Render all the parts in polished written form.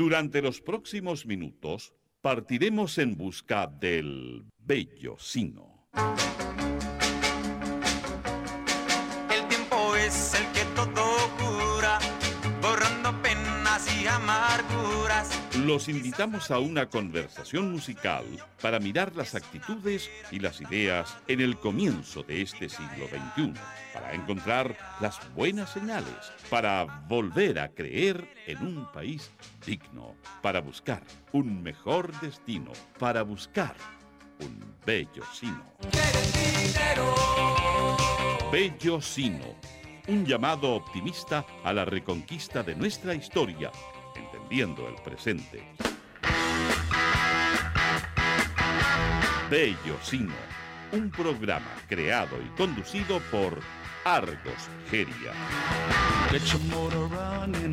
Durante los próximos minutos partiremos en busca del bello sino. El tiempo es el que todo cura, borrando penas y amarguras. Los invitamos a una conversación musical para mirar las actitudes y las ideas en el comienzo de este siglo XXI, para encontrar las buenas señales, para volver a creer en un país digno, para buscar un mejor destino, para buscar un bello sino. Bello sino, un llamado optimista a la reconquista de nuestra historia, entendiendo el presente. Bello sino, un programa creado y conducido por Argos Geria. Get your motor running.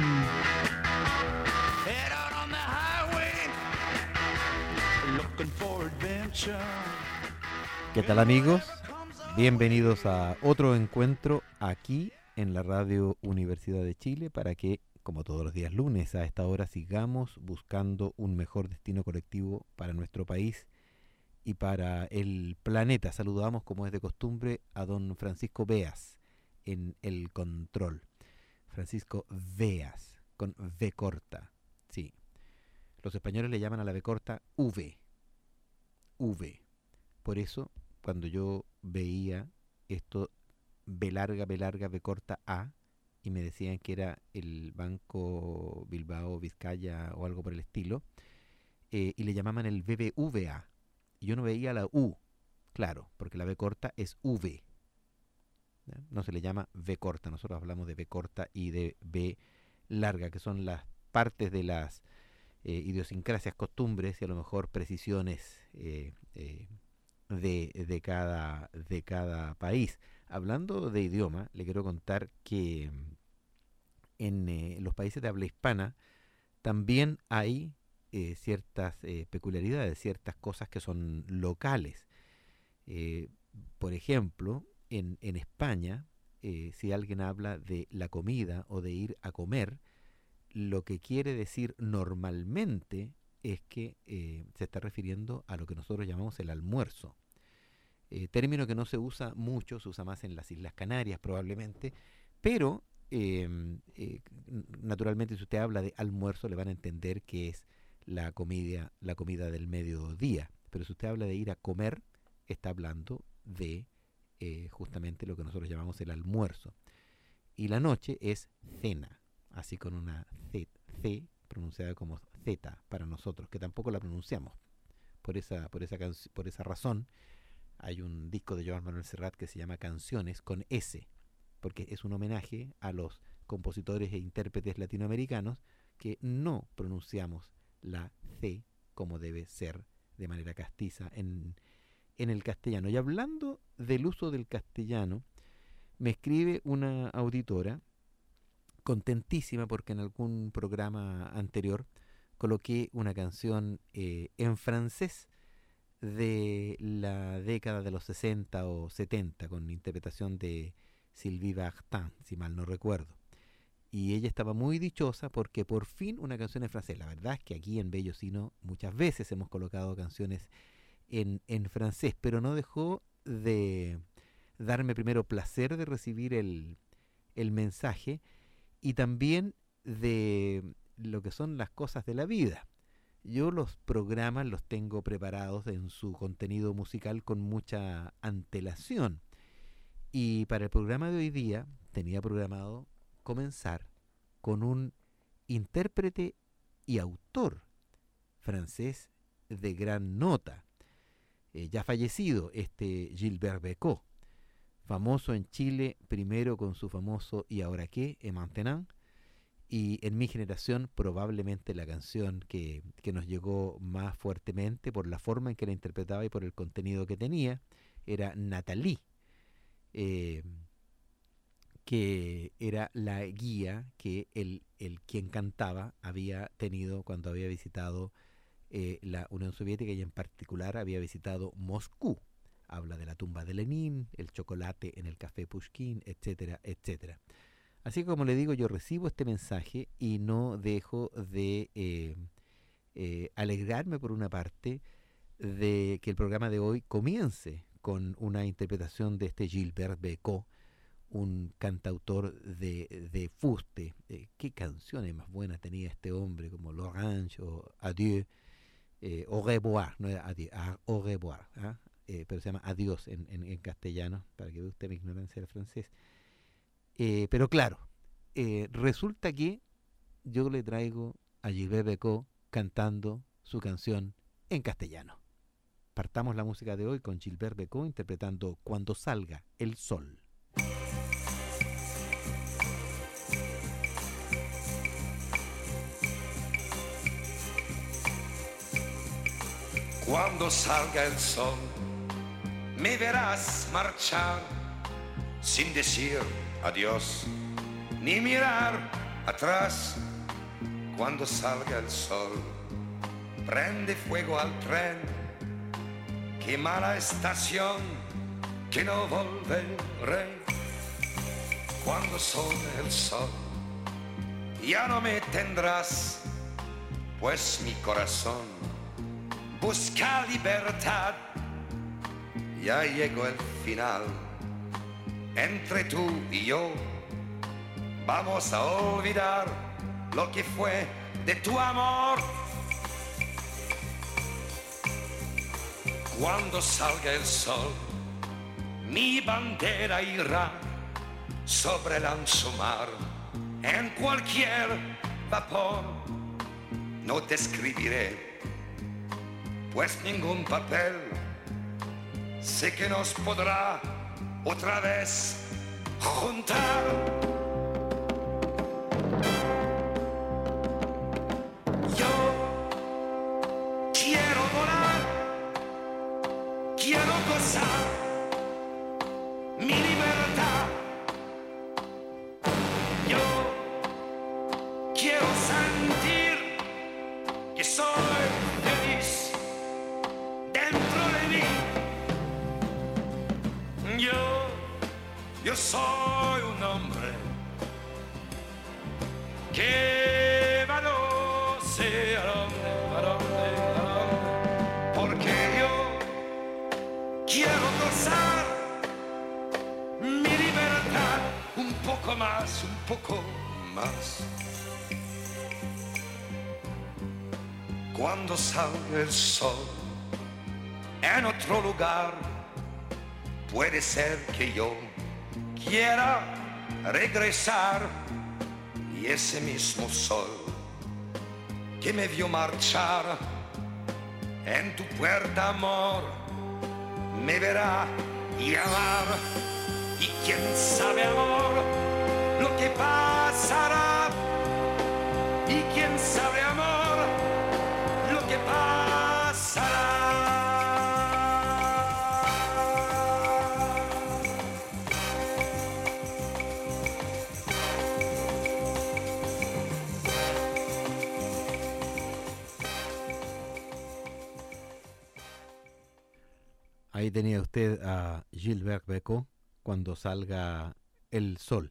Head out on the highway. Looking for adventure. ¿Qué tal, amigos? Bienvenidos a otro encuentro aquí en la Radio Universidad de Chile para que, como todos los días lunes a esta hora, sigamos buscando un mejor destino colectivo para nuestro país y para el planeta. Saludamos, como es de costumbre, a don Francisco Beas en el control. Francisco Beas, con V corta. Sí. Los españoles le llaman a la V corta V. V. Por eso, cuando yo veía esto B larga, V corta A, y me decían que era el Banco Bilbao Vizcaya o algo por el estilo, y le llamaban el BBVA. Y yo no veía la U, claro, porque la V corta es V. ¿Ya? No se le llama V corta, nosotros hablamos de V corta y de V larga, que son las partes de las idiosincrasias, costumbres y a lo mejor precisiones de cada país. Hablando de idioma, le quiero contar que en los países de habla hispana también hay ciertas peculiaridades, ciertas cosas que son locales. Por ejemplo, en España, si alguien habla de la comida o de ir a comer, lo que quiere decir normalmente es que se está refiriendo a lo que nosotros llamamos el almuerzo. Término que no se usa mucho, se usa más en las Islas Canarias probablemente, pero naturalmente si usted habla de almuerzo le van a entender que es la comida del mediodía. Pero si usted habla de ir a comer, está hablando de justamente lo que nosotros llamamos el almuerzo. Y la noche es cena, así con una C pronunciada como Z para nosotros, que tampoco la pronunciamos. Por esa razón hay un disco de Joan Manuel Serrat que se llama Canciones con S, porque es un homenaje a los compositores e intérpretes latinoamericanos que no pronunciamos la C como debe ser de manera castiza en el castellano. Y hablando del uso del castellano, me escribe una auditora contentísima porque en algún programa anterior coloqué una canción en francés de la década de los 60 o 70 con interpretación de Sylvie Vartan, si mal no recuerdo. Y ella estaba muy dichosa porque por fin una canción en francés. La verdad es que aquí en Bello Sino muchas veces hemos colocado canciones en francés, pero no dejó de darme primero placer de recibir el mensaje y también de lo que son las cosas de la vida. Yo los programas los tengo preparados en su contenido musical con mucha antelación. Y para el programa de hoy día tenía programado comenzar con un intérprete y autor francés de gran nota, ya fallecido, Gilbert Bécaud, famoso en Chile primero con su famoso ¿Y ahora qué? Et maintenant, y en mi generación probablemente la canción que nos llegó más fuertemente por la forma en que la interpretaba y por el contenido que tenía era Nathalie, que era la guía que el quien cantaba había tenido cuando había visitado la Unión Soviética y en particular había visitado Moscú. Habla de la tumba de Lenin, el chocolate en el café Pushkin, etcétera, etcétera. Así que como le digo, yo recibo este mensaje y no dejo de alegrarme por una parte de que el programa de hoy comience con una interpretación de este Gilbert Bécaud, un cantautor de fuste. Qué canciones más buenas tenía este hombre, como L'Orange o Adieu, Au revoir, no era adieu, Au revoir, ¿ah? Pero se llama Adiós en castellano, para que vea usted mi ignorancia del francés. Pero claro, resulta que yo le traigo a Gilbert Bécaud cantando su canción en castellano. Partamos la música de hoy con Gilbert Bécaud interpretando Cuando salga el sol. Cuando salga el sol, me verás marchar sin decir adiós, ni mirar atrás. Cuando salga el sol, prende fuego al tren, quema la estación, que no volveré. Cuando sale el sol, ya no me tendrás, pues mi corazón busca libertad. Ya llegó el final, entre tú y yo, vamos a olvidar lo que fue de tu amor. Cuando salga el sol, mi bandera irá sobre el ancho mar, en cualquier vapor. No te escribiré, pues ningún papel sé que nos podrá otra vez juntar. Yo quiero volar, quiero gozar mi libertad. Yo quiero sentir que soy feliz dentro de mí. Yo soy un hombre que va no sé a dónde, porque yo quiero gozar mi libertad un poco más, un poco más. Cuando salga el sol en otro lugar, puede ser que yo quiera regresar, y ese mismo sol que me vio marchar en tu puerta, amor, me verá llamar. Y quién sabe, amor, lo que pasará. Y quién sabe, amor, lo que pasará. Ahí tenía usted a Gilbert Bécaud, Cuando salga el sol.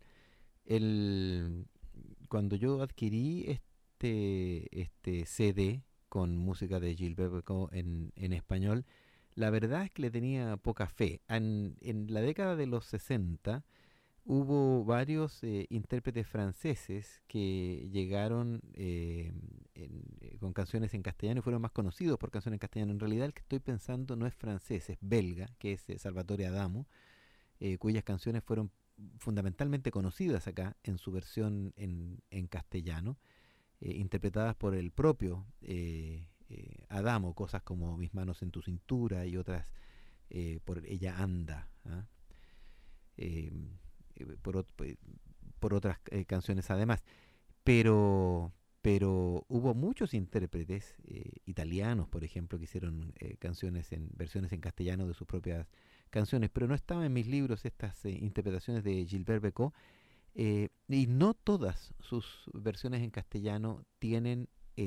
Cuando yo adquirí este CD con música de Gilbert Bécaud en español, la verdad es que le tenía poca fe. En la década de los 60 hubo varios intérpretes franceses que llegaron con canciones en castellano y fueron más conocidos por canciones en castellano. En realidad el que estoy pensando no es francés, es belga, que es Salvatore Adamo, cuyas canciones fueron fundamentalmente conocidas acá en su versión en castellano, interpretadas por el propio Adamo, cosas como Mis manos en tu cintura y otras por Ella anda, ¿ah? Por otras canciones además, pero hubo muchos intérpretes italianos, por ejemplo, que hicieron versiones en castellano de sus propias canciones, pero no estaban en mis libros estas interpretaciones de Gilbert Bécaud, y no todas sus versiones en castellano tienen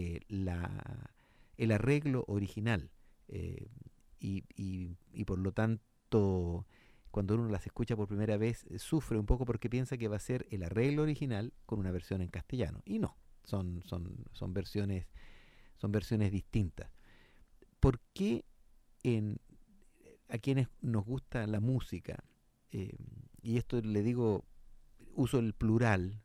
el arreglo original, y por lo tanto cuando uno las escucha por primera vez, sufre un poco porque piensa que va a ser el arreglo original con una versión en castellano. Y no, son versiones distintas. ¿Por qué a quienes nos gusta la música, y esto le digo, uso el plural,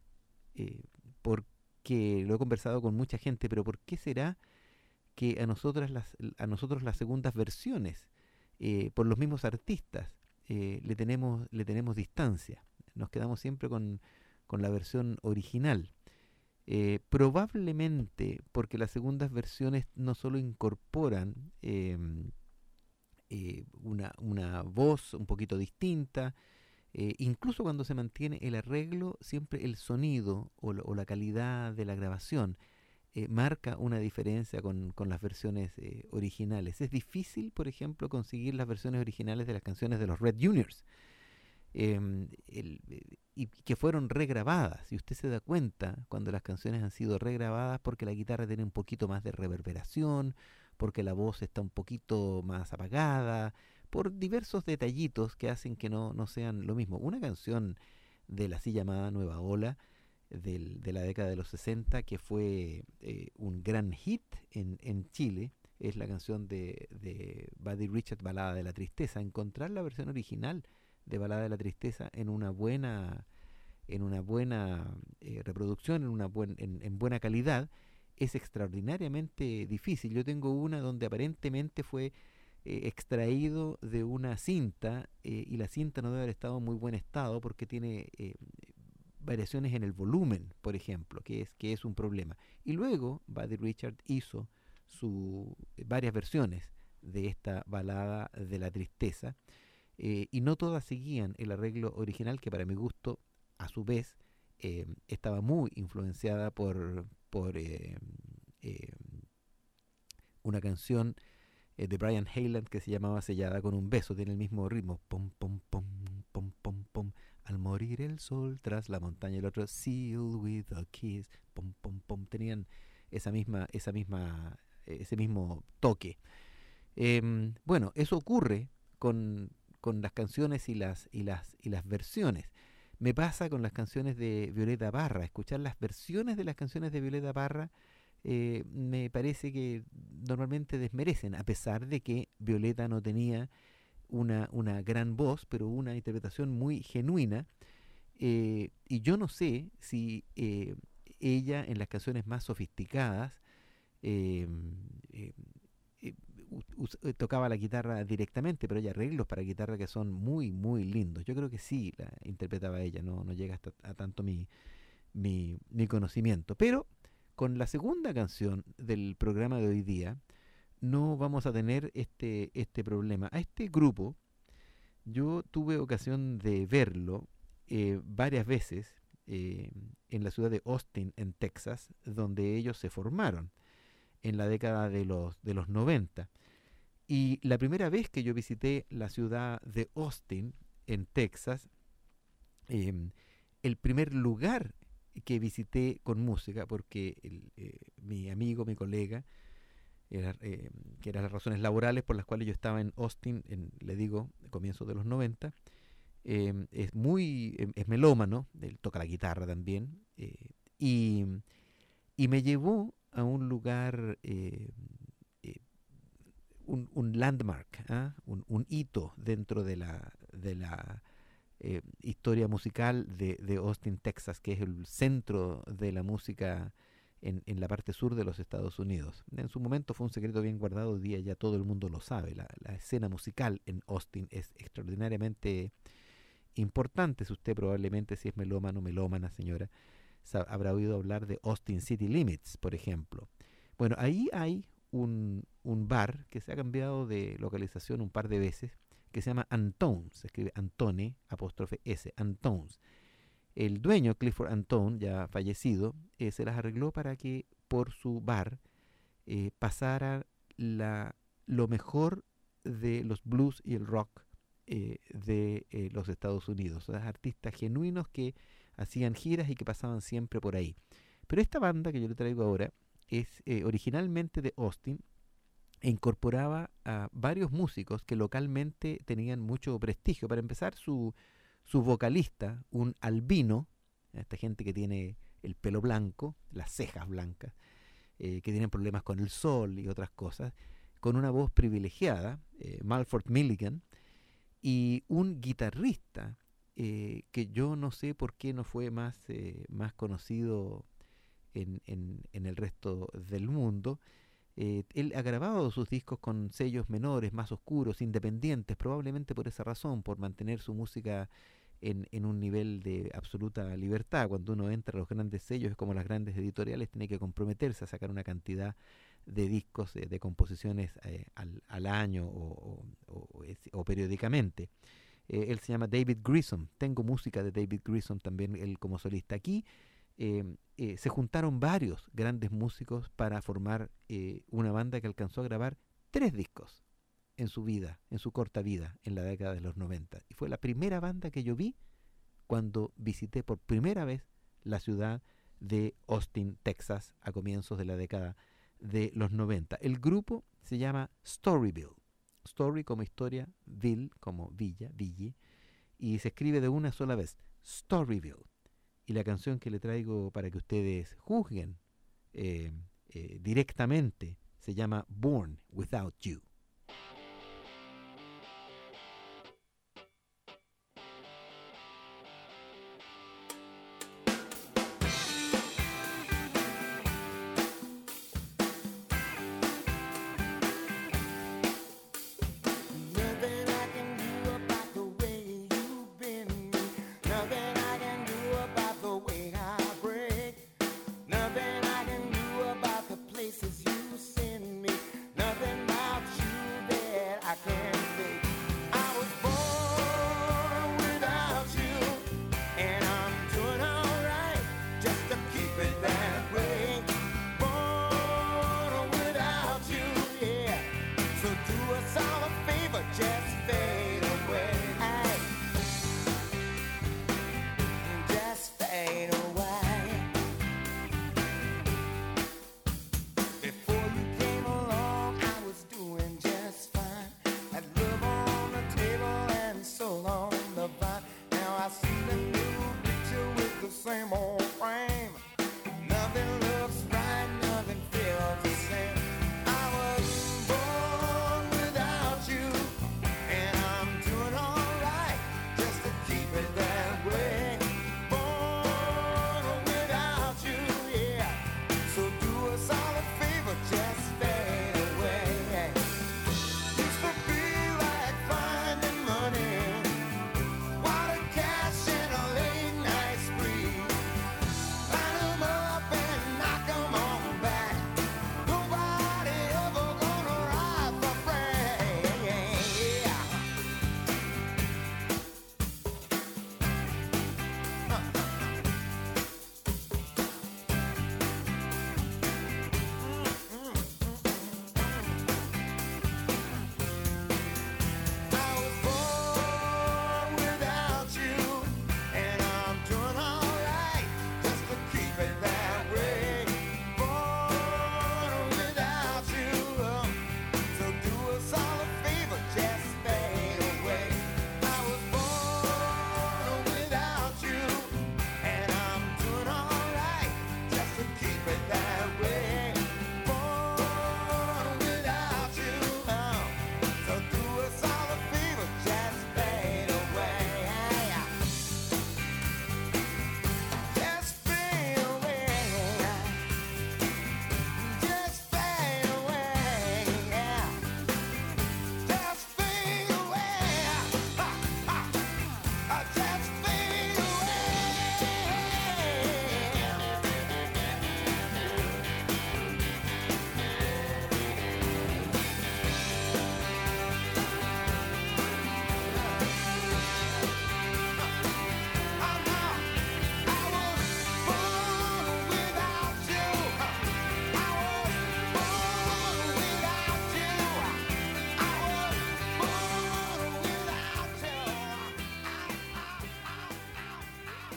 porque lo he conversado con mucha gente, pero ¿por qué será que a nosotros las segundas versiones, por los mismos artistas, le tenemos distancia? Nos quedamos siempre con la versión original. Probablemente porque las segundas versiones no solo incorporan una voz un poquito distinta, incluso cuando se mantiene el arreglo, siempre el sonido o la calidad de la grabación marca una diferencia con las versiones originales. Es difícil, por ejemplo, conseguir las versiones originales de las canciones de los Red Juniors, y que fueron regrabadas. Y usted se da cuenta cuando las canciones han sido regrabadas porque la guitarra tiene un poquito más de reverberación, porque la voz está un poquito más apagada, por diversos detallitos que hacen que no sean lo mismo. Una canción de la así llamada Nueva Ola de la década de los 60 que fue un gran hit en Chile es la canción de Buddy Richard, Balada de la Tristeza. Encontrar la versión original de Balada de la Tristeza en una buena reproducción, en buena calidad, es extraordinariamente difícil. Yo tengo una donde aparentemente fue extraído de una cinta, y la cinta no debe haber estado en muy buen estado porque tiene variaciones en el volumen, por ejemplo, que es un problema. Y luego Buddy Richard hizo varias versiones de esta Balada de la Tristeza, y no todas seguían el arreglo original, que para mi gusto, a su vez, estaba muy influenciada por una canción de Brian Hayland que se llamaba Sellada con un beso. Tiene el mismo ritmo, pom pom pom pom pom pom, al morir el sol tras la montaña, y el otro Sealed with a kiss, pom pom pom. Tenían ese mismo toque. Bueno, eso ocurre con las canciones y las versiones. Me pasa con las canciones de Violeta Parra. Escuchar las versiones de las canciones de Violeta Parra me parece que normalmente desmerecen, a pesar de que Violeta no tenía una gran voz, pero una interpretación muy genuina. Y yo no sé si ella en las canciones más sofisticadas tocaba la guitarra directamente, pero hay arreglos para guitarra que son muy, muy lindos. Yo creo que sí la interpretaba ella, no llega hasta a tanto mi conocimiento. Pero con la segunda canción del programa de hoy día no vamos a tener este problema. A este grupo yo tuve ocasión de verlo varias veces en la ciudad de Austin, en Texas, donde ellos se formaron en la década de los 90. Y la primera vez que yo visité la ciudad de Austin, en Texas, el primer lugar que visité con música, porque mi amigo, mi colega, que eran las razones laborales por las cuales yo estaba en Austin, le digo, comienzos de los 90, es melómano, él toca la guitarra también, y me llevó a un lugar, un landmark, un hito dentro de la historia musical de Austin, Texas, que es el centro de la música en la parte sur de los Estados Unidos. En su momento fue un secreto bien guardado, hoy día ya todo el mundo lo sabe. La escena musical en Austin es extraordinariamente importante. Si usted probablemente, si es melómana, señora, habrá oído hablar de Austin City Limits, por ejemplo. Bueno, ahí hay un bar que se ha cambiado de localización un par de veces, que se llama Antone's, se escribe Antone, apóstrofe S, Antone's. El dueño, Clifford Antone, ya fallecido, se las arregló para que por su bar pasara lo mejor de los blues y el rock de los Estados Unidos. O sea, artistas genuinos que hacían giras y que pasaban siempre por ahí. Pero esta banda que yo le traigo ahora es originalmente de Austin, e incorporaba a varios músicos que localmente tenían mucho prestigio. Para empezar, su vocalista, un albino, esta gente que tiene el pelo blanco, las cejas blancas, que tienen problemas con el sol y otras cosas, con una voz privilegiada, Malford Milligan, y un guitarrista que yo no sé por qué no fue más conocido en el resto del mundo. Él ha grabado sus discos con sellos menores, más oscuros, independientes, probablemente por esa razón, por mantener su música en un nivel de absoluta libertad. Cuando uno entra a los grandes sellos, es como las grandes editoriales, tiene que comprometerse a sacar una cantidad de discos, de composiciones al año o periódicamente. Él se llama David Grissom. Tengo música de David Grissom también, él como solista. Aquí se juntaron varios grandes músicos para formar una banda que alcanzó a grabar 3 discos en su vida, en su corta vida, en la década de los 90. Y fue la primera banda que yo vi cuando visité por primera vez la ciudad de Austin, Texas, a comienzos de la década de los 90. El grupo se llama Storyville. Story como historia, Ville como villa, ville, y se escribe de una sola vez, Storyville. Y la canción que le traigo para que ustedes juzguen directamente se llama Born Without You.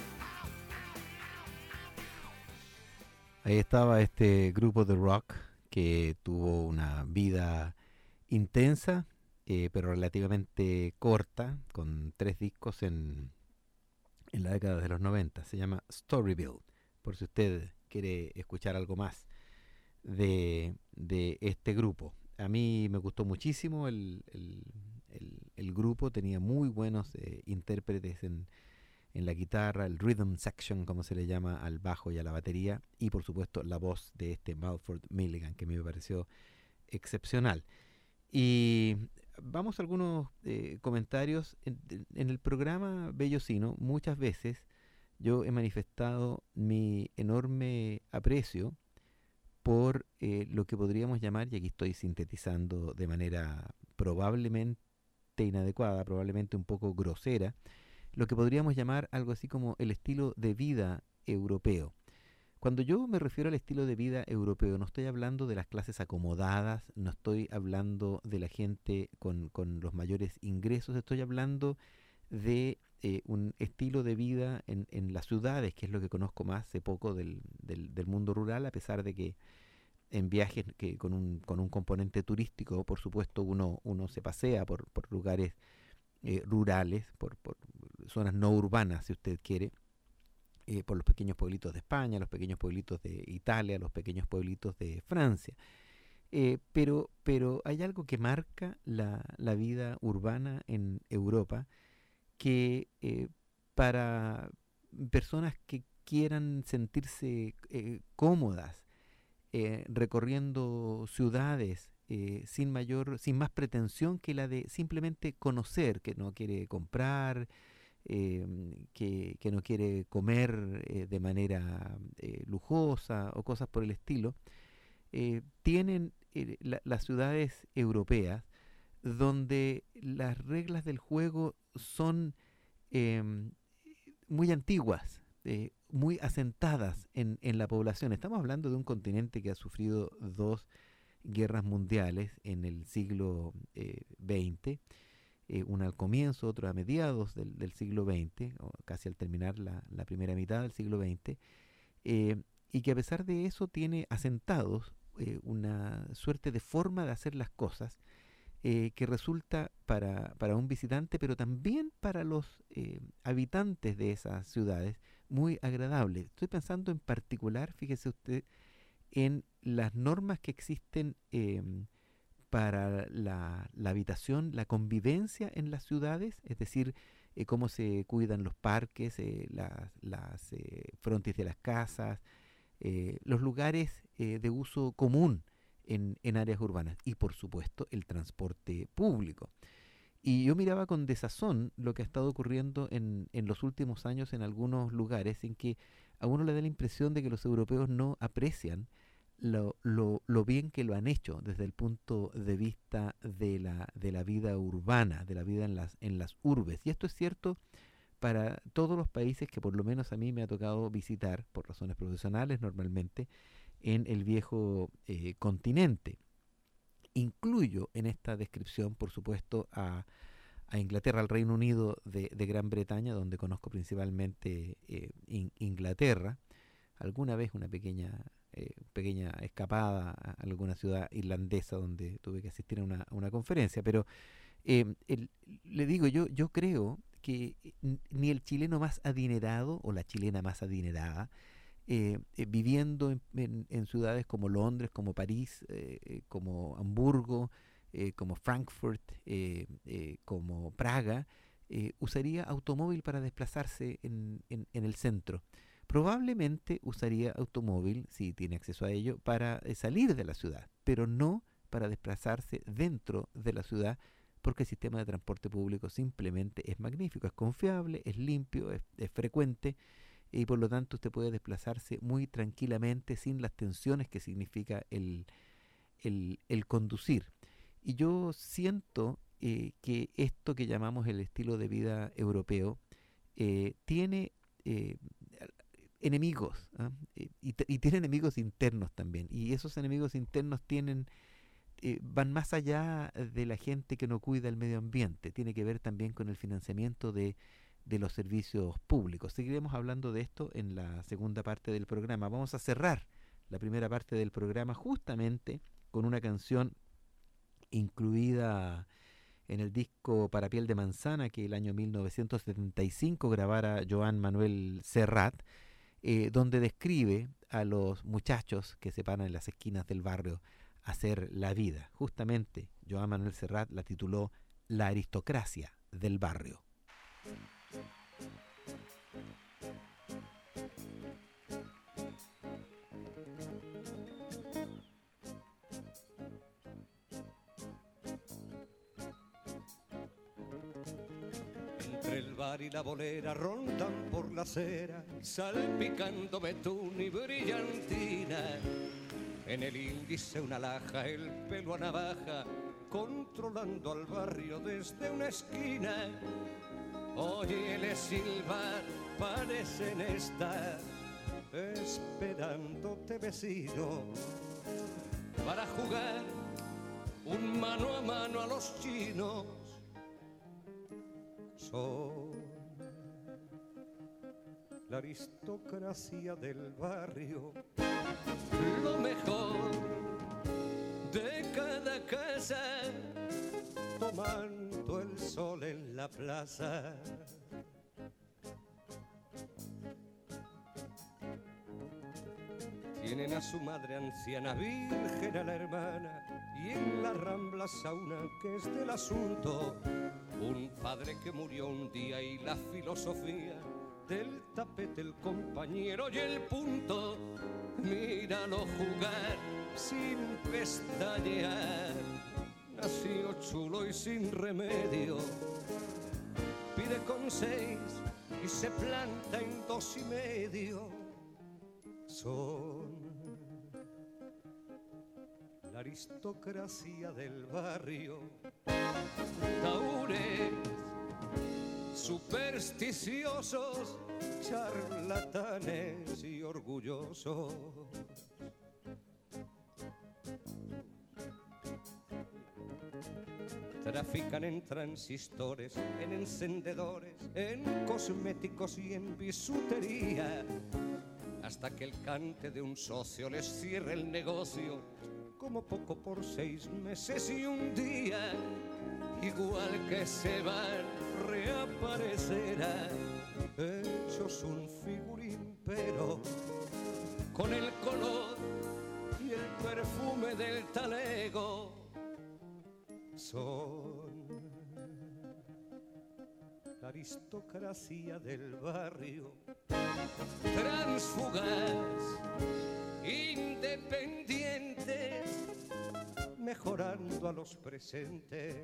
Ahí estaba este grupo de rock que tuvo una vida intensa, pero relativamente corta, con 3 discos en la década de los 90. Se llama Storyville, por si usted quiere escuchar algo más de este grupo. A mí me gustó muchísimo el grupo, tenía muy buenos intérpretes en la guitarra, el rhythm section, como se le llama, al bajo y a la batería, y por supuesto la voz de este Malford Milligan, que me pareció excepcional. Y vamos a algunos comentarios. En el programa Bellocino, muchas veces yo he manifestado mi enorme aprecio por lo que podríamos llamar, y aquí estoy sintetizando de manera probablemente inadecuada, probablemente un poco grosera, lo que podríamos llamar algo así como el estilo de vida europeo. Cuando yo me refiero al estilo de vida europeo, no estoy hablando de las clases acomodadas, no estoy hablando de la gente con los mayores ingresos, estoy hablando de un estilo de vida en las ciudades, que es lo que conozco más hace poco del mundo rural, a pesar de que en viajes que con un componente turístico, por supuesto, uno se pasea por lugares rurales, por zonas no urbanas, si usted quiere, por los pequeños pueblitos de España, los pequeños pueblitos de Italia, los pequeños pueblitos de Francia. Pero hay algo que marca la vida urbana en Europa, que para personas que quieran sentirse cómodas recorriendo ciudades sin más pretensión que la de simplemente conocer, que no quiere comprar, que no quiere comer de manera lujosa o cosas por el estilo, tienen las ciudades europeas donde las reglas del juego son muy antiguas, muy asentadas en la población. Estamos hablando de un continente que ha sufrido 2 guerras mundiales en el siglo XX, una al comienzo, otra a mediados del siglo XX, o casi al terminar la primera mitad del siglo XX, y que a pesar de eso tiene asentados una suerte de forma de hacer las cosas que resulta para un visitante, pero también para los habitantes de esas ciudades, muy agradable. Estoy pensando en particular, fíjese usted, en las normas que existen para la habitación, la convivencia en las ciudades, es decir, cómo se cuidan los parques, las frontis de las casas, los lugares de uso común en áreas urbanas, y por supuesto el transporte público. Y yo miraba con desazón lo que ha estado ocurriendo en los últimos años en algunos lugares, en que a uno le da la impresión de que los europeos no aprecian lo bien que lo han hecho desde el punto de vista de la vida urbana, de la vida en las urbes. Y esto es cierto para todos los países que por lo menos a mí me ha tocado visitar, por razones profesionales normalmente, en el viejo continente. Incluyo en esta descripción, por supuesto, a Inglaterra, al Reino Unido de Gran Bretaña, donde conozco principalmente Inglaterra. Alguna vez una pequeña escapada a alguna ciudad irlandesa donde tuve que asistir a una conferencia. Pero le digo, yo creo que ni el chileno más adinerado o la chilena más adinerada, viviendo en ciudades como Londres, como París, como Hamburgo, como Frankfurt, como Praga, usaría automóvil para desplazarse en el centro. Probablemente usaría automóvil, si tiene acceso a ello, para salir de la ciudad, pero no para desplazarse dentro de la ciudad, porque el sistema de transporte público simplemente es magnífico, es confiable, es limpio, es frecuente, y por lo tanto usted puede desplazarse muy tranquilamente sin las tensiones que significa el conducir. Y yo siento que esto que llamamos el estilo de vida europeo tiene enemigos, y tiene enemigos internos también, y esos enemigos internos van más allá de la gente que no cuida el medio ambiente, tiene que ver también con el financiamiento de los servicios públicos. Seguiremos hablando de esto en la segunda parte del programa. Vamos a cerrar la primera parte del programa justamente con una canción incluida en el disco Para piel de manzana que el año 1975 grabara Joan Manuel Serrat, donde describe a los muchachos que se paran en las esquinas del barrio a hacer la vida. Justamente Joan Manuel Serrat la tituló La aristocracia del barrio. El bar y la bolera rondan por la acera, salpicando betún y brillantina. En el índice una laja, el pelo a navaja, controlando al barrio desde una esquina. Óyele silbar, parecen estar esperándote, vecino, para jugar un mano a mano a los chinos. Son la aristocracia del barrio, lo mejor de cada casa, tomando el sol en la plaza. Tienen a su madre anciana, virgen a la hermana, y en las Ramblas a una que es del asunto. Un padre que murió un día y la filosofía del tapete, el compañero y el punto. Míralo jugar sin pestañear, nació chulo y sin remedio. Pide con 6 y se planta en 2,5. Son la aristocracia del barrio, taúres supersticiosos, charlatanes y orgullosos. Trafican en transistores, en encendedores, en cosméticos y en bisutería, hasta que el cante de un socio les cierre el negocio, como poco por 6 meses y un día. Igual que se van, reaparecerán, hechos un figurín, pero con el color y el perfume del talego. Son la aristocracia del barrio, transfugas, independientes, mejorando a los presentes.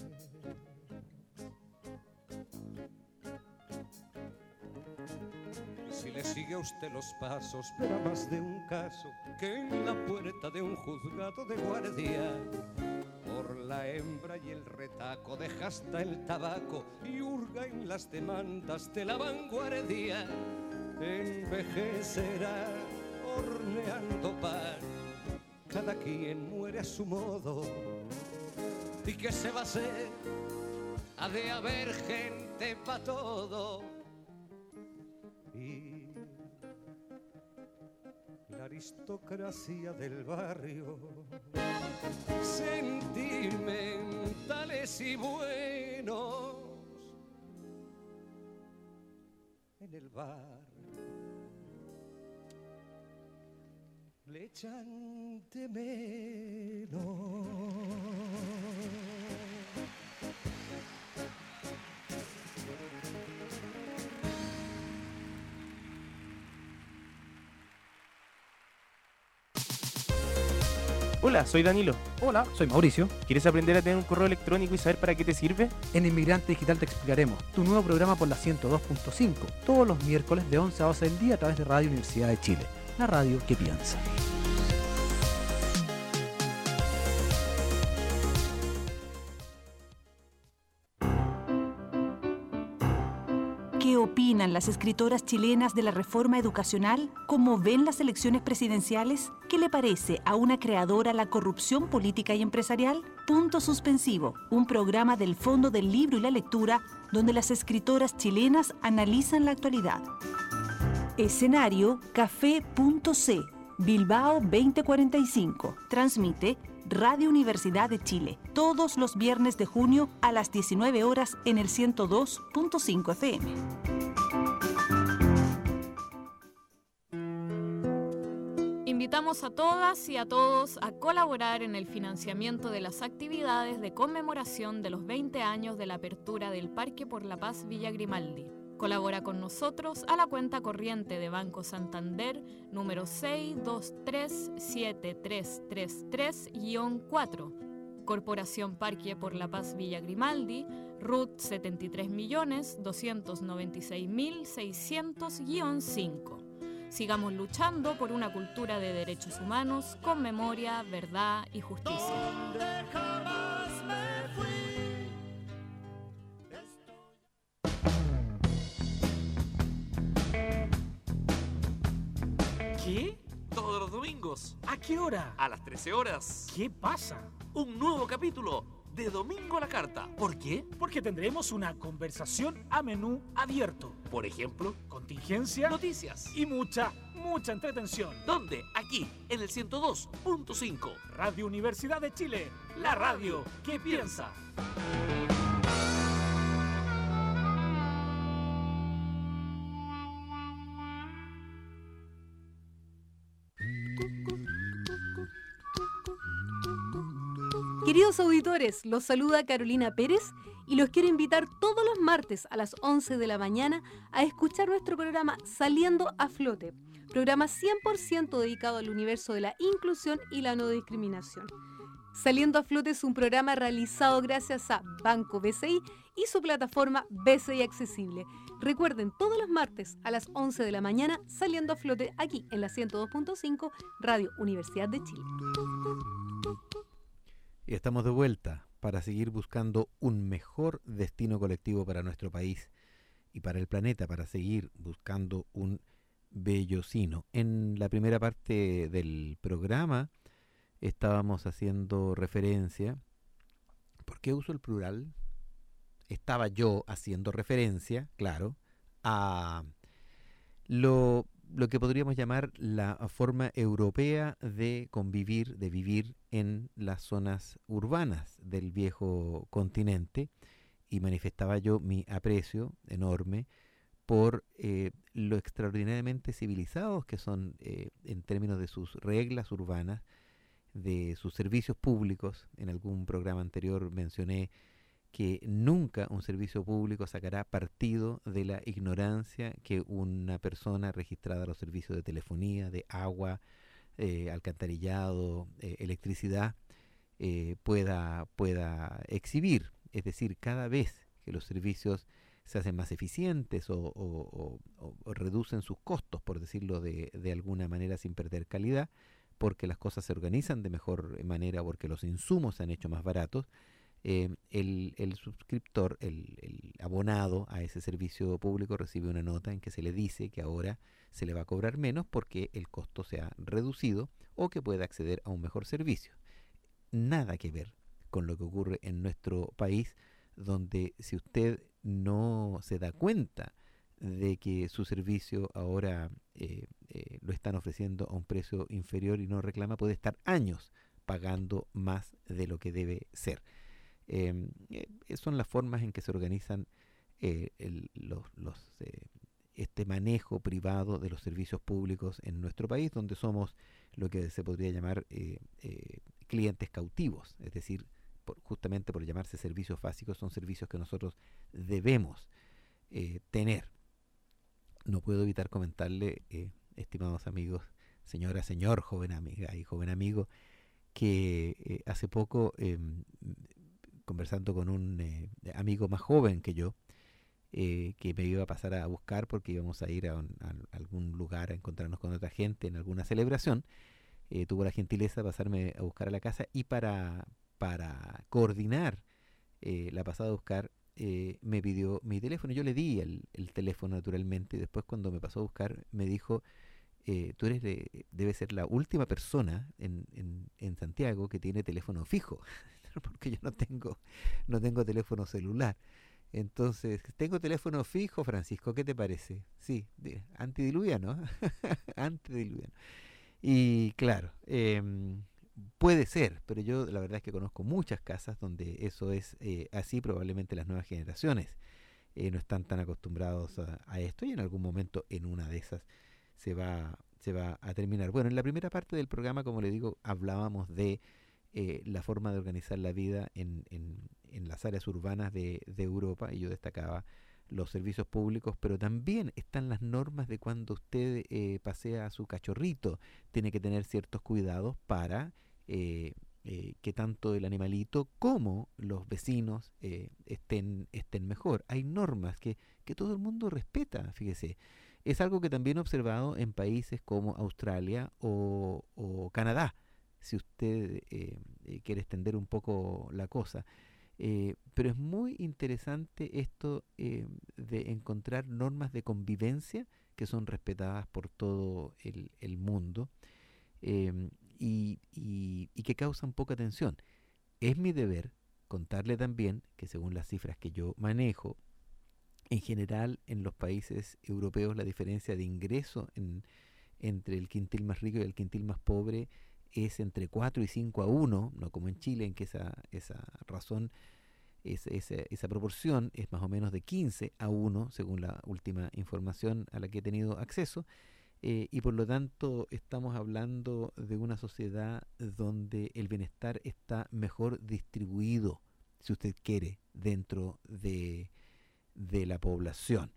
Si le sigue a usted los pasos, verá más de un caso que en la puerta de un juzgado de guardia. Por la hembra y el retaco deja hasta el tabaco y hurga en las demandas de la vanguardia. Envejecerá horneando pan, cada quien muere a su modo. ¿Y qué se va a hacer? Ha de haber gente pa' todo. Y la aristocracia del barrio, sentimentales y buenos, en el bar le echan de menos. Hola, soy Danilo. Hola, soy Mauricio. ¿Quieres aprender a tener un correo electrónico y saber para qué te sirve? En Inmigrante Digital te explicaremos. Tu nuevo programa por la 102.5, todos los miércoles de 11 a 12 del día a través de Radio Universidad de Chile. La radio que piensa. ¿Qué opinan las escritoras chilenas de la reforma educacional? ¿Cómo ven las elecciones presidenciales? ¿Qué le parece a una creadora la corrupción política y empresarial? Punto Suspensivo, un programa del Fondo del Libro y la Lectura donde las escritoras chilenas analizan la actualidad. Escenario Café.c, Bilbao 2045. Transmite Radio Universidad de Chile todos los viernes de junio a las 19 horas en el 102.5 FM. Invitamos a todas y a todos a colaborar en el financiamiento de las actividades de conmemoración de los 20 años de la apertura del Parque por la Paz Villa Grimaldi. Colabora con nosotros a la cuenta corriente de Banco Santander número 6237333-4. Corporación Parque por la Paz Villa Grimaldi, RUT 73.296.600-5. Sigamos luchando por una cultura de derechos humanos con memoria, verdad y justicia. ¿Qué? Todos los domingos. ¿A qué hora? A las 13 horas. ¿Qué pasa? Un nuevo capítulo de Domingo a la Carta. ¿Por qué? Porque tendremos una conversación a menú abierto. Por ejemplo, contingencia, noticias y mucha entretención. ¿Dónde? Aquí, en el 102.5. Radio Universidad de Chile, la radio que piensa. Queridos auditores, los saluda Carolina Pérez y los quiero invitar todos los martes a las 11 de la mañana a escuchar nuestro programa Saliendo a Flote, programa 100% dedicado al universo de la inclusión y la no discriminación. Saliendo a Flote es un programa realizado gracias a Banco BCI y su plataforma BCI Accesible. Recuerden, todos los martes a las 11 de la mañana, Saliendo a Flote, aquí en la 102.5, Radio Universidad de Chile. Y estamos de vuelta para seguir buscando un mejor destino colectivo para nuestro país y para el planeta, para seguir buscando un bellocino. En la primera parte del programa estábamos haciendo referencia, ¿por qué uso el plural? Estaba yo haciendo referencia, claro, a lo que podríamos llamar la forma europea de convivir, de vivir en las zonas urbanas del viejo continente, y manifestaba yo mi aprecio enorme por lo extraordinariamente civilizados que son en términos de sus reglas urbanas, de sus servicios públicos. En algún programa anterior mencioné que nunca un servicio público sacará partido de la ignorancia que una persona registrada a los servicios de telefonía, de agua, alcantarillado, electricidad, pueda exhibir. Es decir, cada vez que los servicios se hacen más eficientes o reducen sus costos, por decirlo de alguna manera sin perder calidad, porque las cosas se organizan de mejor manera, porque los insumos se han hecho más baratos, el suscriptor, el abonado a ese servicio público recibe una nota en que se le dice que ahora se le va a cobrar menos porque el costo se ha reducido o que puede acceder a un mejor servicio. Nada que ver con lo que ocurre en nuestro país, donde si usted no se da cuenta de que su servicio ahora lo están ofreciendo a un precio inferior y no reclama, puede estar años pagando más de lo que debe ser. Son las formas en que se organizan este manejo privado de los servicios públicos en nuestro país, donde somos lo que se podría llamar clientes cautivos, es decir, justamente por llamarse servicios básicos, son servicios que nosotros debemos tener. No puedo evitar comentarle, estimados amigos, señora, señor, joven amiga y joven amigo, que hace poco, conversando con un amigo más joven que yo, que me iba a pasar a buscar porque íbamos a ir a algún lugar a encontrarnos con otra gente en alguna celebración, tuvo la gentileza de pasarme a buscar a la casa, y para coordinar la pasada a buscar, me pidió mi teléfono. Yo le di el teléfono naturalmente, y después cuando me pasó a buscar me dijo, tú debes ser la última persona en Santiago que tiene teléfono fijo, porque yo no tengo teléfono celular. Entonces, tengo teléfono fijo, Francisco, ¿qué te parece? Sí, antediluviano, antediluviano. Y claro, puede ser, pero yo la verdad es que conozco muchas casas donde eso es así. Probablemente las nuevas generaciones no están tan acostumbrados a esto, y en algún momento en una de esas se va a terminar. Bueno, en la primera parte del programa, como le digo, hablábamos de la forma de organizar la vida en las áreas urbanas de Europa, y yo destacaba los servicios públicos, pero también están las normas de cuando usted pasea a su cachorrito. Tiene que tener ciertos cuidados para que tanto el animalito como los vecinos estén mejor. Hay normas que todo el mundo respeta, fíjese. Es algo que también he observado en países como Australia o Canadá, si usted quiere extender un poco la cosa. Pero es muy interesante esto de encontrar normas de convivencia que son respetadas por todo el mundo y que causan poca tensión. Es mi deber contarle también que, según las cifras que yo manejo, en general en los países europeos la diferencia de ingreso entre el quintil más rico y el quintil más pobre es entre 4 y 5 a 1, no como en Chile, en que esa razón, esa proporción es más o menos de 15 a 1, según la última información a la que he tenido acceso, y por lo tanto estamos hablando de una sociedad donde el bienestar está mejor distribuido, si usted quiere, dentro de la población.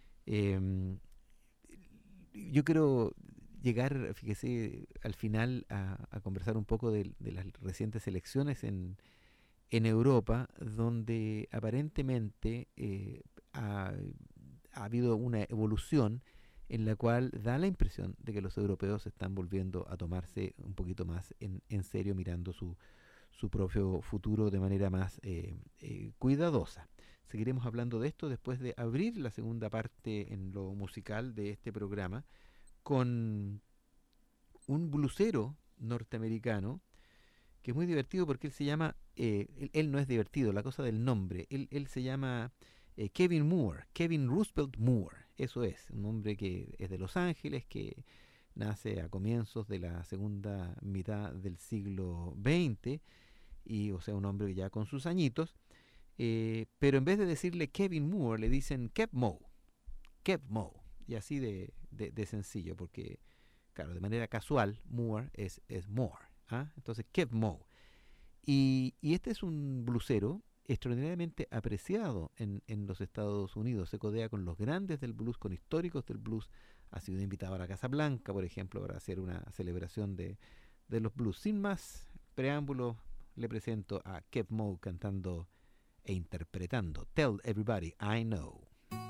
Yo quiero llegar, fíjese, al final a conversar un poco de las recientes elecciones en Europa, donde aparentemente ha habido una evolución en la cual da la impresión de que los europeos se están volviendo a tomarse un poquito más en serio, mirando su propio futuro de manera más cuidadosa. Seguiremos hablando de esto después de abrir la segunda parte en lo musical de este programa con un blusero norteamericano que es muy divertido porque él se llama, él no es divertido, la cosa del nombre, él se llama Kevin Moore, Kevin Roosevelt Moore, eso es, un hombre que es de Los Ángeles, que nace a comienzos de la segunda mitad del siglo XX, y o sea, un hombre ya con sus añitos, pero en vez de decirle Kevin Moore, le dicen Kev Moe, y así de sencillo, porque, claro, de manera casual, Moore es Moore, ¿ah? Entonces, Kev Moe. Y este es un blusero extraordinariamente apreciado en los Estados Unidos. Se codea con los grandes del blues, con históricos del blues. Ha sido invitado a la Casa Blanca, por ejemplo, para hacer una celebración de los blues. Sin más preámbulo, le presento a Kev Moe cantando e interpretando Tell Everybody I Know.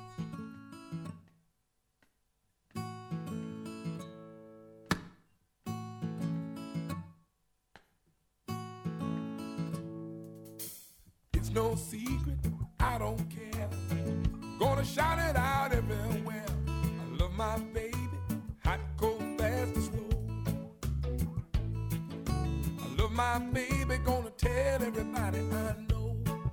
It's no secret, I don't care. Gonna shout it out everywhere. I love my baby, hot, cold, fast, and slow. I love my baby, gonna tell everybody I know.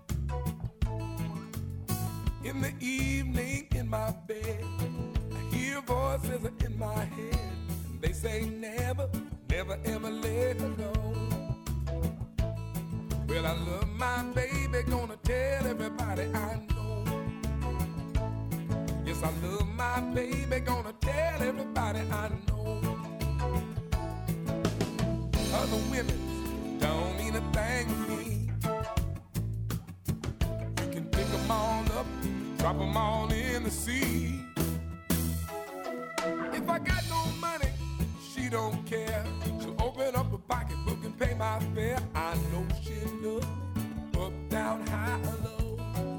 In the evening, in my bed, I hear voices in my head, and they say never, never, ever let her go. Well, I love my baby, gonna tell everybody I know. Yes, I love my baby, gonna tell everybody I know. Other women don't mean a thing to me. You can pick them all up, drop them all in the sea. If I got no money, she don't care. She'll open up a pocketbook and pay my fare. I know she loves me, up, down, high, or low.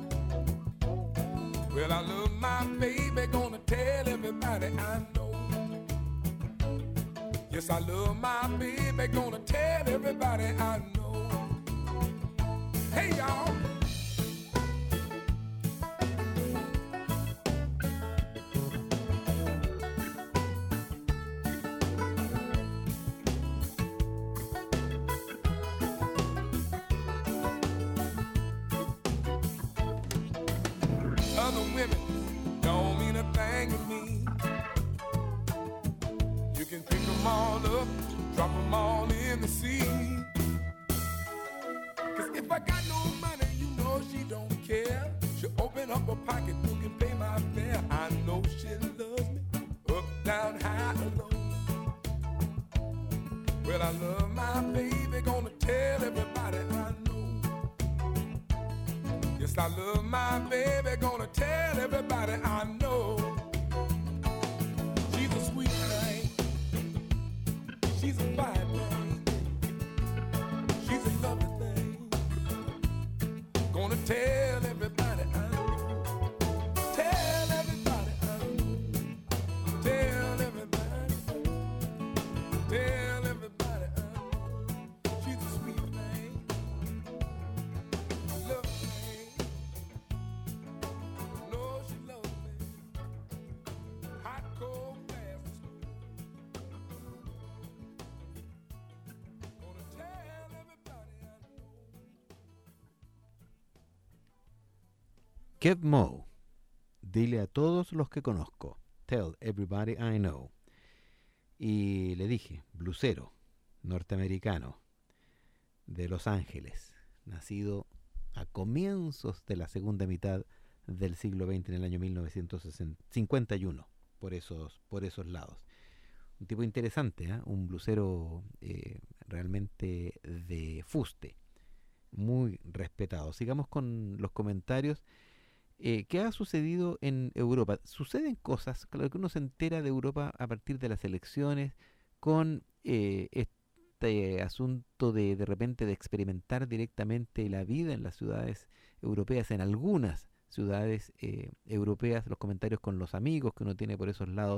Well, I love my baby, gonna tell everybody I know. Yes, I love my baby, gonna tell everybody I know. Hey, y'all. Other women don't mean a thing to me. You can pick them all up, drop them all in the sea. Cause if I got no money, you know she don't care. She'll open up her pocketbook and pay my fare. I know she loves me, up, down, high, or low. Well, I love my baby, gonna tell everybody I know. Yes, I love my baby, gonna tell everybody I know. She's a sweet thing, she's a fine thing, she's a lovely thing. Gonna tell everybody I know. Tell everybody I know. Tell everybody. Tell everybody I know. She's a sweet thing, lovely thing. Know she loves me. Hot, cold, fast, and slow. Gonna tell everybody I know. Kev Moe, dile a todos los que conozco. Tell everybody I know. Y le dije, blusero, norteamericano, de Los Ángeles, nacido a comienzos de la segunda mitad del siglo XX, en el año 1951, por esos lados. Un tipo interesante, ¿eh? Un blusero realmente de fuste, muy respetado. Sigamos con los comentarios. ¿Qué ha sucedido en Europa? Suceden cosas, claro que uno se entera de Europa a partir de las elecciones, con este asunto de repente de experimentar directamente la vida en las ciudades europeas, en algunas ciudades europeas, los comentarios con los amigos que uno tiene por esos lados,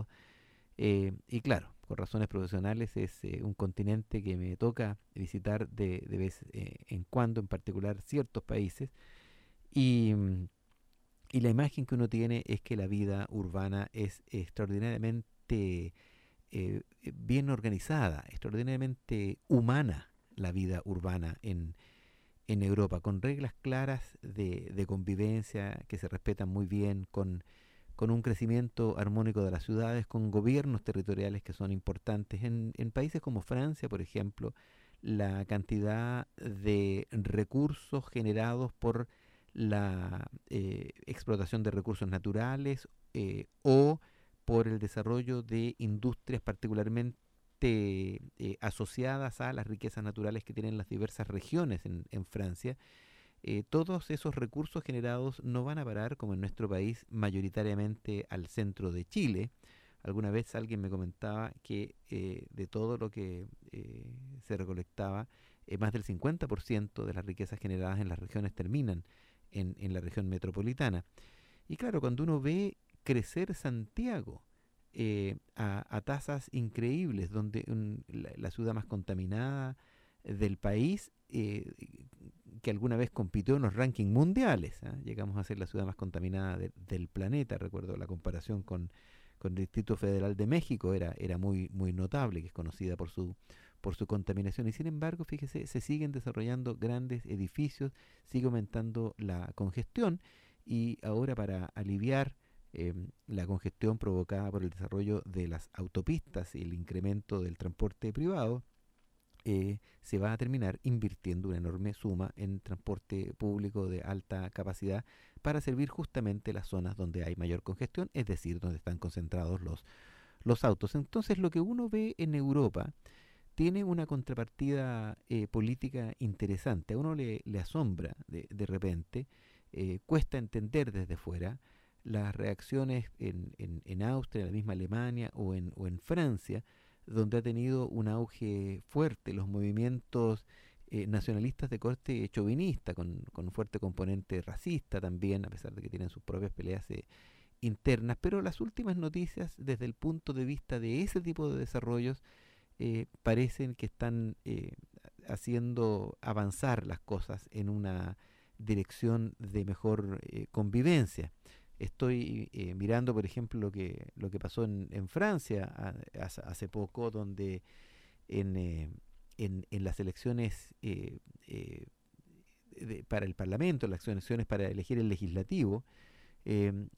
y claro, por razones profesionales es un continente que me toca visitar de vez en cuando, en particular ciertos países, y la imagen que uno tiene es que la vida urbana es extraordinariamente bien organizada, extraordinariamente humana, la vida urbana en Europa, con reglas claras de convivencia que se respetan muy bien, con un crecimiento armónico de las ciudades, con gobiernos territoriales que son importantes. En países como Francia, por ejemplo, la cantidad de recursos generados por la explotación de recursos naturales o por el desarrollo de industrias particularmente asociadas a las riquezas naturales que tienen las diversas regiones en Francia, todos esos recursos generados no van a parar, como en nuestro país, mayoritariamente al centro de Chile. Alguna vez alguien me comentaba que de todo lo que se recolectaba, más del 50% de las riquezas generadas en las regiones terminan en la región metropolitana. Y claro, cuando uno ve crecer Santiago a tasas increíbles, donde la ciudad más contaminada del país, que alguna vez compitió en los rankings mundiales, llegamos a ser la ciudad más contaminada del planeta. Recuerdo la comparación con el Distrito Federal de México, era muy, muy notable, que es conocida por su contaminación, y sin embargo, fíjese, se siguen desarrollando grandes edificios, sigue aumentando la congestión, y ahora para aliviar la congestión provocada por el desarrollo de las autopistas y el incremento del transporte privado, se va a terminar invirtiendo una enorme suma en transporte público de alta capacidad para servir justamente las zonas donde hay mayor congestión, es decir, donde están concentrados los autos. Entonces, lo que uno ve en Europa tiene una contrapartida política interesante. A uno le asombra de repente, cuesta entender desde fuera las reacciones en Austria, en la misma Alemania o en Francia, donde ha tenido un auge fuerte los movimientos nacionalistas de corte chauvinista, con un fuerte componente racista también, a pesar de que tienen sus propias peleas internas. Pero las últimas noticias, desde el punto de vista de ese tipo de desarrollos, parecen que están haciendo avanzar las cosas en una dirección de mejor convivencia. Estoy mirando, por ejemplo, lo que pasó en Francia hace poco, donde en las elecciones para el Parlamento, las elecciones para elegir el legislativo, el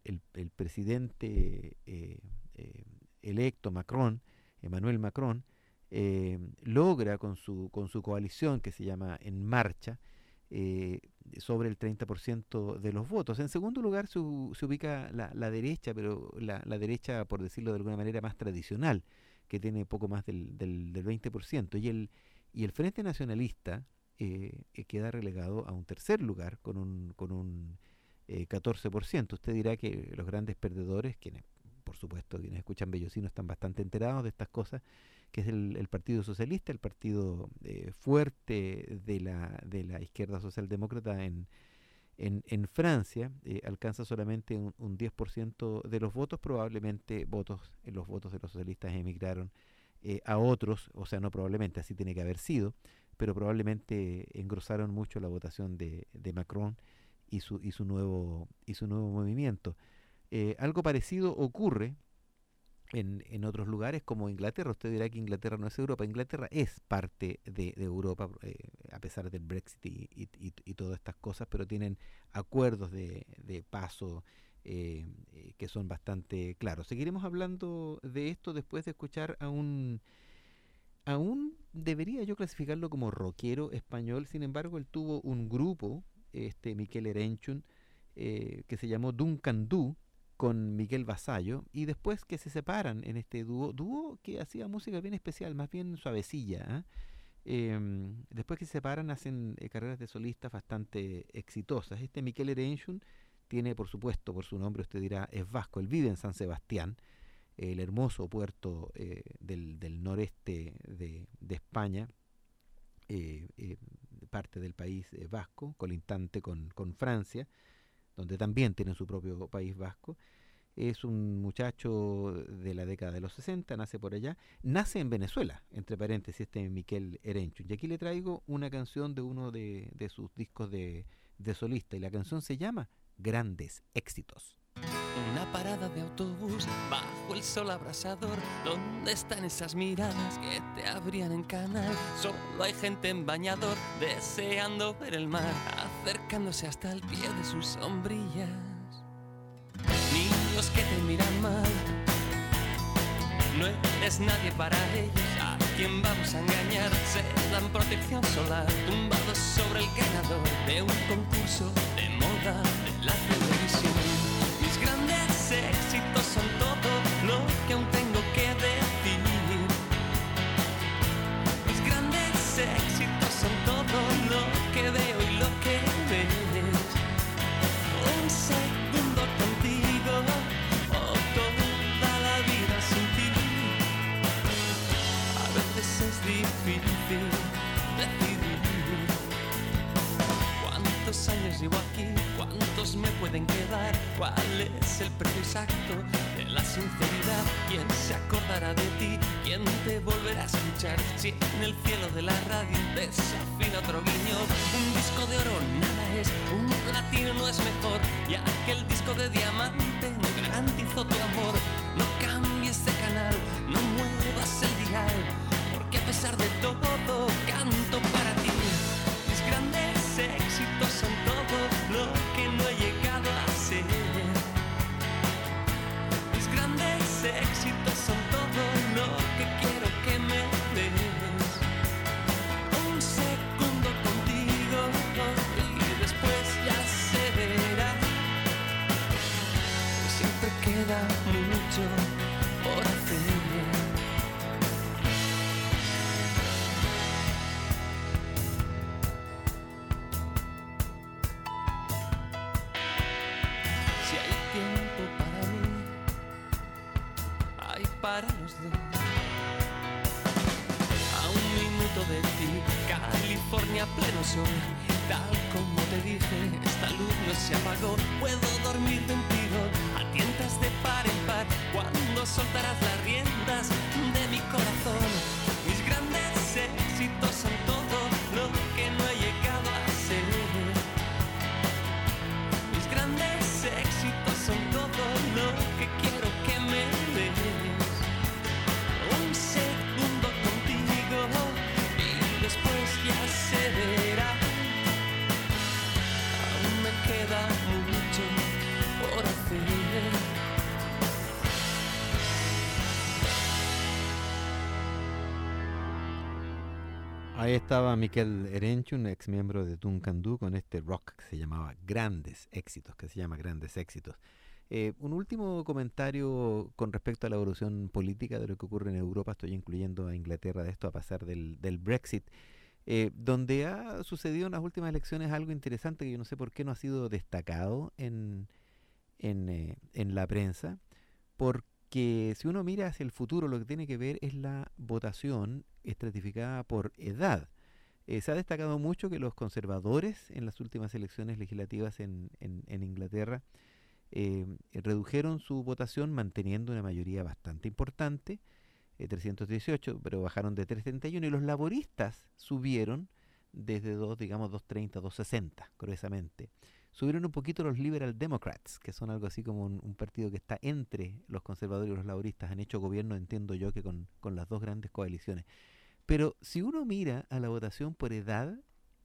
presidente electo Emmanuel Macron, logra con su coalición que se llama En Marcha sobre el 30% de los votos. En segundo lugar se ubica la derecha, pero la derecha, por decirlo de alguna manera, más tradicional, que tiene poco más del 20%, y el Frente Nacionalista queda relegado a un tercer lugar con un 14%. Usted dirá que los grandes perdedores, quienes por supuesto quienes escuchan Bellocino están bastante enterados de estas cosas, que es el Partido Socialista, el partido fuerte de la izquierda socialdemócrata en Francia, alcanza solamente un 10% de los votos. Probablemente los votos de los socialistas emigraron a otros, o sea, no probablemente, así tiene que haber sido, pero probablemente engrosaron mucho la votación de Macron y su nuevo movimiento. Algo parecido ocurre en otros lugares como Inglaterra. Usted dirá que Inglaterra no es Europa. Inglaterra es parte de Europa, a pesar del Brexit y todas estas cosas, pero tienen acuerdos de paso que son bastante claros. Seguiremos hablando de esto después de escuchar a un debería yo clasificarlo como rockero español. Sin embargo, él tuvo un grupo, Miquel Erenchun, que se llamó Duncan Du, con Miguel Vasallo, y después que se separan en este dúo que hacía música bien especial, más bien suavecilla, después que se separan hacen carreras de solistas bastante exitosas. Miquel Erenchun tiene, por supuesto, por su nombre usted dirá, es vasco. Él vive en San Sebastián, el hermoso puerto del noreste de España, parte del país vasco, colindante con Francia, donde también tiene su propio país vasco. Es un muchacho de la década de los 60, nace por allá, nace en Venezuela, entre paréntesis, Miquel Erenchun. Y aquí le traigo una canción de uno de sus discos de solista, y la canción se llama Grandes Éxitos. Una parada de autobús bajo el sol abrasador. ¿Dónde están esas miradas que te abrían en canal? Solo hay gente en bañador deseando ver el mar, acercándose hasta el pie de sus sombrillas. Niños que te miran mal, no eres nadie para ellos. ¿A quién vamos a engañar? Se dan protección solar, tumbados sobre el ganador de un concurso de moda de la televisión. Mis grandes éxitos son todo lo que aún tengo que decir. Mis grandes éxitos son todo lo que veo y lo que ves. Un segundo contigo o toda la vida sin ti. A veces es difícil decidir. ¿Cuántos años llevo aquí? ¿Cuántos me pueden quedar? ¿Cuál es el precio exacto de la sinceridad? ¿Quién se acordará de ti? ¿Quién te volverá a escuchar? Si en el cielo de la radio desafina otro guiño. Un disco de oro nada es, un platino no es mejor, y aquel disco de diamante no garantizó tu amor. No cambies de canal, no muevas el dial, porque a pesar de todo canto para ti. Mis grandes éxitos son todo lo que no he llegado a ser. Mis grandes éxitos son todo lo que quiero que me des. Un segundo contigo y después ya se verá. Siempre queda mucho por hacer. Para los dos, a un minuto de ti, California pleno sol. Tal como te dije, esta luz no se apagó. Puedo dormir de un tirón, a tientas de par en par, cuando soltarás las riendas de mi corazón. Mis grandes éxitos son todo lo que no he llegado a ser. Mis grandes éxitos son todo lo que quiero que me des. Un segundo contigo y después ya se verá. Aún me queda mucho por hacer. Ahí estaba Miquel Erenchu, un ex miembro de Tuncandú, con este rock que se llamaba Grandes Éxitos, Un último comentario con respecto a la evolución política de lo que ocurre en Europa. Estoy incluyendo a Inglaterra de esto a pasar del Brexit, donde ha sucedido en las últimas elecciones algo interesante que yo no sé por qué no ha sido destacado en la prensa, porque si uno mira hacia el futuro, lo que tiene que ver es la votación estratificada por edad. Se ha destacado mucho que los conservadores en las últimas elecciones legislativas en Inglaterra redujeron su votación manteniendo una mayoría bastante importante, 318, pero bajaron de 331, y los laboristas subieron desde 230, 260, gruesamente. Subieron un poquito los Liberal Democrats, que son algo así como un partido que está entre los conservadores y los laboristas. Han hecho gobierno, entiendo yo, que con las dos grandes coaliciones. Pero si uno mira a la votación por edad,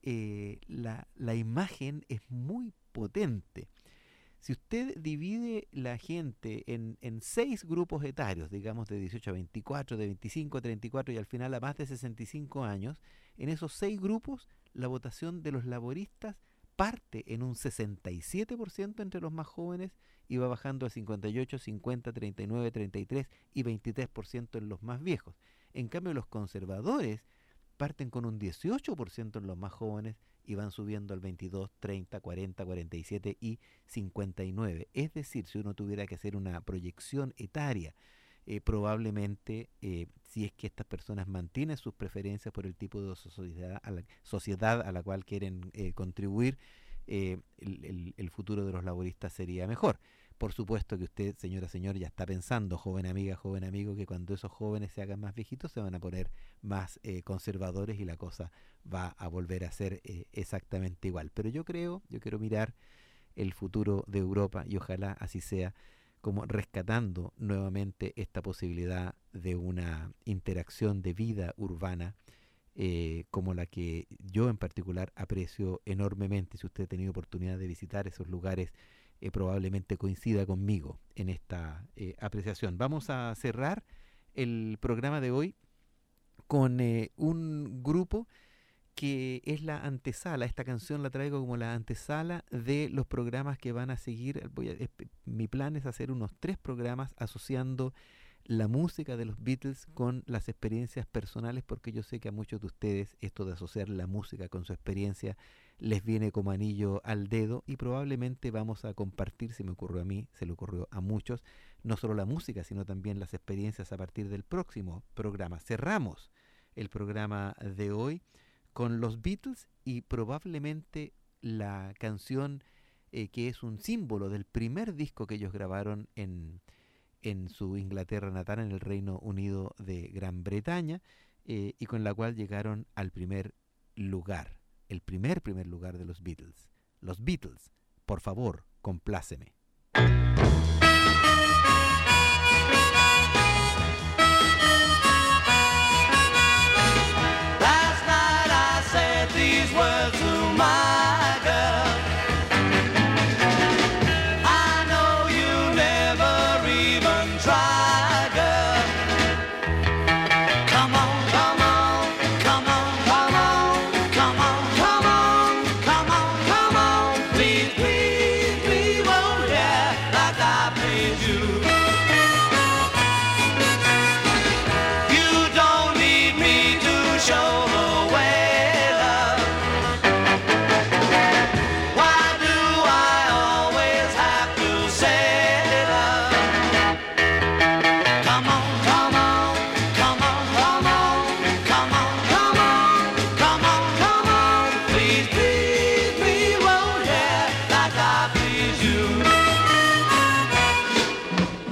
la imagen es muy potente. Si usted divide la gente en 6 grupos etarios, digamos de 18 a 24, de 25 a 34 y al final a más de 65 años, en esos 6 grupos la votación de los laboristas parte en un 67% entre los más jóvenes y va bajando a 58, 50, 39, 33 y 23% en los más viejos. En cambio, los conservadores parten con un 18% en los más jóvenes y van subiendo al 22, 30, 40, 47 y 59. Es decir, si uno tuviera que hacer una proyección etaria, probablemente, si es que estas personas mantienen sus preferencias por el tipo de sociedad a la cual quieren contribuir, el futuro de los laboristas sería mejor. Por supuesto que usted, señora, señor, ya está pensando, joven amiga, joven amigo, que cuando esos jóvenes se hagan más viejitos se van a poner más conservadores y la cosa va a volver a ser exactamente igual. Pero yo quiero mirar el futuro de Europa y ojalá así sea, como rescatando nuevamente esta posibilidad de una interacción de vida urbana como la que yo en particular aprecio enormemente. Si usted ha tenido oportunidad de visitar esos lugares, probablemente coincida conmigo en esta apreciación. Vamos a cerrar el programa de hoy con un grupo que es la antesala. Esta canción la traigo como la antesala de los programas que van a seguir. Mi plan es hacer unos 3 programas asociando la música de los Beatles con las experiencias personales, porque yo sé que a muchos de ustedes esto de asociar la música con su experiencia les viene como anillo al dedo, y probablemente vamos a compartir, se me ocurrió a mí, se le ocurrió a muchos, no solo la música, sino también las experiencias a partir del próximo programa. Cerramos el programa de hoy con los Beatles y probablemente la canción que es un símbolo del primer disco que ellos grabaron en su Inglaterra natal, en el Reino Unido de Gran Bretaña, y con la cual llegaron al primer lugar, el primer lugar de los Beatles. Los Beatles, por favor, compláceme. Last night I said these words to my girl. I know you never even try, girl. Come on, come on, come on, come on, come on, come on, come on, come on. Please, please, please, won't ya, like I please you. You don't need me to show the way, love. Why do I always have to say, love? Come on, come on, come on, come on, come on, come on, come on, come on. Please, please, please, won't ya, like I please you.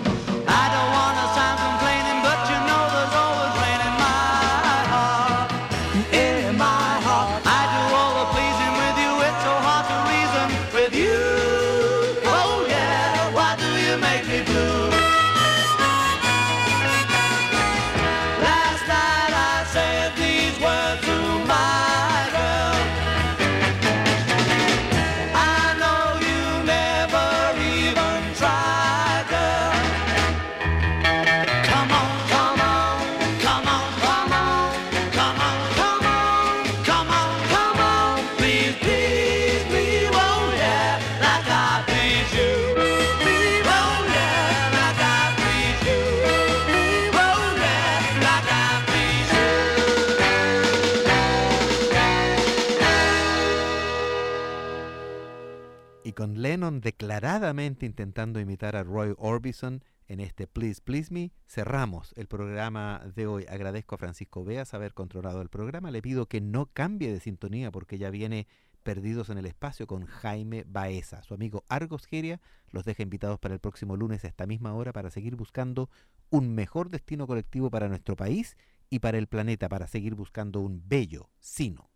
Lennon declaradamente intentando imitar a Roy Orbison en este Please Please Me, cerramos el programa de hoy. Agradezco a Francisco Beas haber controlado el programa. Le pido que no cambie de sintonía porque ya viene Perdidos en el Espacio con Jaime Baeza. Su amigo Argos Geria los deja invitados para el próximo lunes a esta misma hora para seguir buscando un mejor destino colectivo para nuestro país y para el planeta, para seguir buscando un bello sino.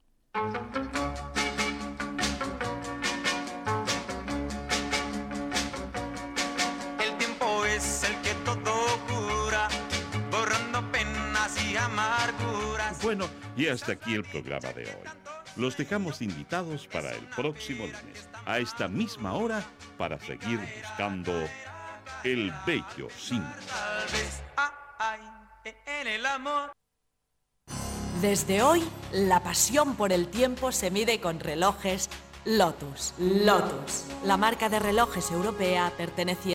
El tiempo es el que todo cura, borrando penas y amarguras. Bueno, y hasta aquí el programa de hoy. Los dejamos invitados para el próximo lunes, a esta misma hora, para seguir buscando el bello sino. Tal vez hay en el amor. Desde hoy, la pasión por el tiempo se mide con relojes Lotus. Lotus, la marca de relojes europea perteneciente